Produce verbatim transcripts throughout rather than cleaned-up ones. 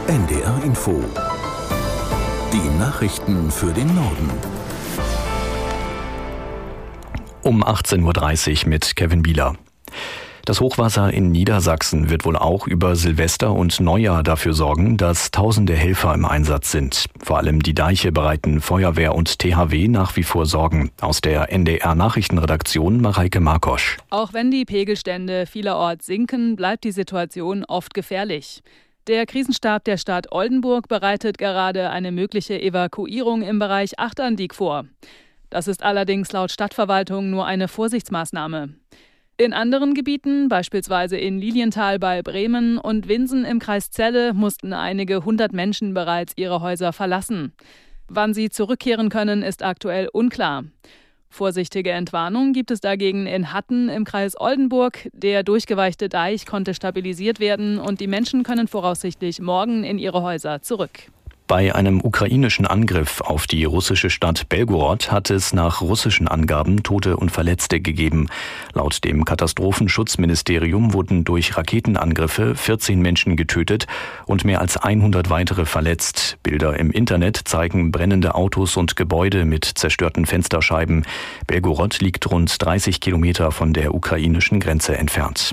N D R Info. Die Nachrichten für den Norden. Um achtzehn Uhr dreißig mit Kevin Bieler. Das Hochwasser in Niedersachsen wird wohl auch über Silvester und Neujahr dafür sorgen, dass tausende Helfer im Einsatz sind. Vor allem die Deiche bereiten Feuerwehr und T H W nach wie vor Sorgen. Aus der N D R-Nachrichtenredaktion Mareike Markosch. Auch wenn die Pegelstände vielerorts sinken, bleibt die Situation oft gefährlich. Der Krisenstab der Stadt Oldenburg bereitet gerade eine mögliche Evakuierung im Bereich Achterndiek vor. Das ist allerdings laut Stadtverwaltung nur eine Vorsichtsmaßnahme. In anderen Gebieten, beispielsweise in Lilienthal bei Bremen und Winsen im Kreis Celle, mussten einige hundert Menschen bereits ihre Häuser verlassen. Wann sie zurückkehren können, ist aktuell unklar. Vorsichtige Entwarnung gibt es dagegen in Hatten im Kreis Oldenburg. Der durchgeweichte Deich konnte stabilisiert werden und die Menschen können voraussichtlich morgen in ihre Häuser zurück. Bei einem ukrainischen Angriff auf die russische Stadt Belgorod hat es nach russischen Angaben Tote und Verletzte gegeben. Laut dem Katastrophenschutzministerium wurden durch Raketenangriffe vierzehn Menschen getötet und mehr als hundert weitere verletzt. Bilder im Internet zeigen brennende Autos und Gebäude mit zerstörten Fensterscheiben. Belgorod liegt rund dreißig Kilometer von der ukrainischen Grenze entfernt.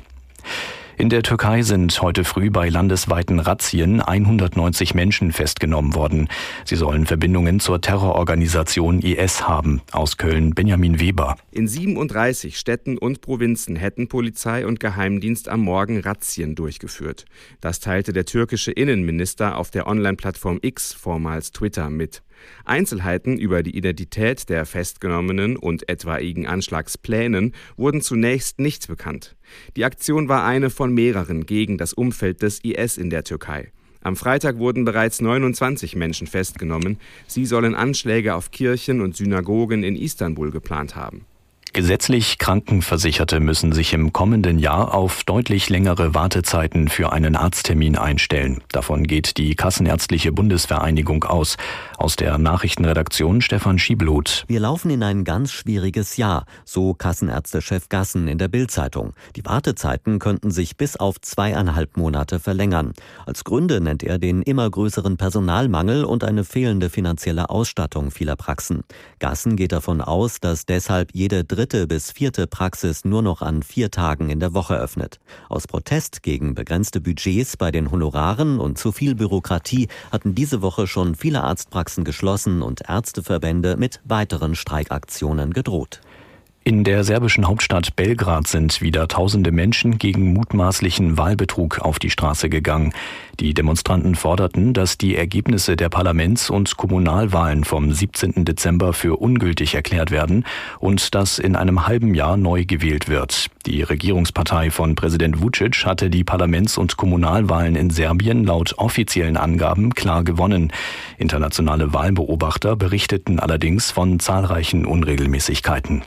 In der Türkei sind heute früh bei landesweiten Razzien hundertneunzig Menschen festgenommen worden. Sie sollen Verbindungen zur Terrororganisation I S haben. Aus Köln Benjamin Weber. In siebenunddreißig Städten und Provinzen hätten Polizei und Geheimdienst am Morgen Razzien durchgeführt. Das teilte der türkische Innenminister auf der Online-Plattform X, vormals Twitter, mit. Einzelheiten über die Identität der Festgenommenen und etwaigen Anschlagsplänen wurden zunächst nicht bekannt. Die Aktion war eine von mehreren gegen das Umfeld des I S in der Türkei. Am Freitag wurden bereits neunundzwanzig Menschen festgenommen. Sie sollen Anschläge auf Kirchen und Synagogen in Istanbul geplant haben. Gesetzlich Krankenversicherte müssen sich im kommenden Jahr auf deutlich längere Wartezeiten für einen Arzttermin einstellen. Davon geht die Kassenärztliche Bundesvereinigung aus. Aus der Nachrichtenredaktion Stefan Schiebloth. Wir laufen in ein ganz schwieriges Jahr, so Kassenärztechef Gassen in der Bild-Zeitung. Die Wartezeiten könnten sich bis auf zweieinhalb Monate verlängern. Als Gründe nennt er den immer größeren Personalmangel und eine fehlende finanzielle Ausstattung vieler Praxen. Gassen geht davon aus, dass deshalb jede dritte bis vierte Praxis nur noch an vier Tagen in der Woche öffnet. Aus Protest gegen begrenzte Budgets bei den Honoraren und zu viel Bürokratie hatten diese Woche schon viele Arztpraxen geschlossen und Ärzteverbände mit weiteren Streikaktionen gedroht. In der serbischen Hauptstadt Belgrad sind wieder tausende Menschen gegen mutmaßlichen Wahlbetrug auf die Straße gegangen. Die Demonstranten forderten, dass die Ergebnisse der Parlaments- und Kommunalwahlen vom siebzehnten Dezember für ungültig erklärt werden und dass in einem halben Jahr neu gewählt wird. Die Regierungspartei von Präsident Vučić hatte die Parlaments- und Kommunalwahlen in Serbien laut offiziellen Angaben klar gewonnen. Internationale Wahlbeobachter berichteten allerdings von zahlreichen Unregelmäßigkeiten.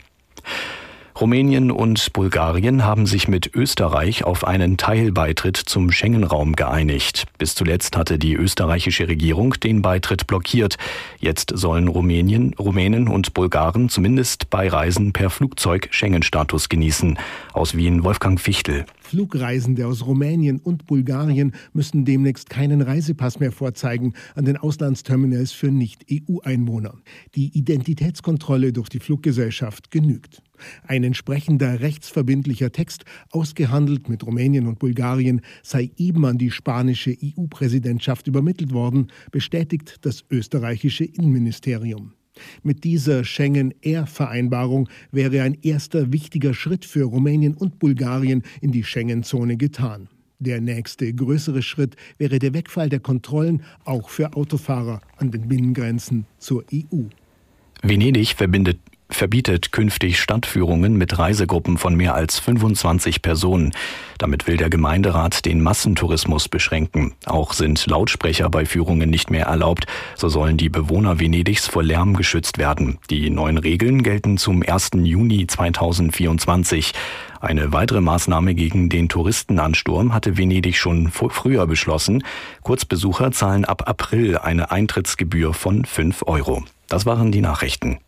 Rumänien und Bulgarien haben sich mit Österreich auf einen Teilbeitritt zum Schengen-Raum geeinigt. Bis zuletzt hatte die österreichische Regierung den Beitritt blockiert. Jetzt sollen Rumänien, Rumänen und Bulgaren zumindest bei Reisen per Flugzeug Schengen-Status genießen. Aus Wien Wolfgang Fichtel. Flugreisende aus Rumänien und Bulgarien müssen demnächst keinen Reisepass mehr vorzeigen an den Auslandsterminals für Nicht-E U-Einwohner. Die Identitätskontrolle durch die Fluggesellschaft genügt. Ein entsprechender rechtsverbindlicher Text, ausgehandelt mit Rumänien und Bulgarien, sei eben an die spanische E U-Präsidentschaft übermittelt worden, bestätigt das österreichische Innenministerium. Mit dieser Schengen-Air-Vereinbarung wäre ein erster wichtiger Schritt für Rumänien und Bulgarien in die Schengen-Zone getan. Der nächste größere Schritt wäre der Wegfall der Kontrollen auch für Autofahrer an den Binnengrenzen zur E U. Venedig verbindet verbietet künftig Stadtführungen mit Reisegruppen von mehr als fünfundzwanzig Personen. Damit will der Gemeinderat den Massentourismus beschränken. Auch sind Lautsprecher bei Führungen nicht mehr erlaubt. So sollen die Bewohner Venedigs vor Lärm geschützt werden. Die neuen Regeln gelten zum ersten Juni zweitausendvierundzwanzig. Eine weitere Maßnahme gegen den Touristenansturm hatte Venedig schon früher beschlossen. Kurzbesucher zahlen ab April eine Eintrittsgebühr von fünf Euro. Das waren die Nachrichten.